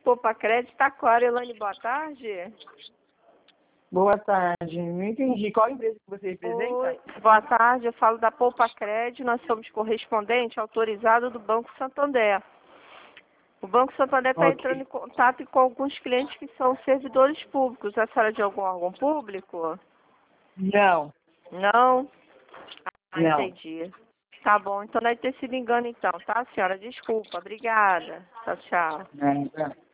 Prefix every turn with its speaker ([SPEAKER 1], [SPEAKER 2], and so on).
[SPEAKER 1] Poupa Crédito, Taquara. Elane, boa tarde.
[SPEAKER 2] Boa tarde. Não entendi. Qual empresa que você representa?
[SPEAKER 1] Oi, boa tarde. Eu falo da Poupa Crédito. Nós somos correspondente autorizado do Banco Santander. O Banco Santander está entrando em contato com alguns clientes que são servidores públicos. A senhora é de algum órgão público?
[SPEAKER 2] Não.
[SPEAKER 1] Não? Ah,
[SPEAKER 2] Não.
[SPEAKER 1] entendi. Tá bom, então deve ter sido engano então, tá, senhora? Desculpa, obrigada. Tchau, tchau.
[SPEAKER 2] Não.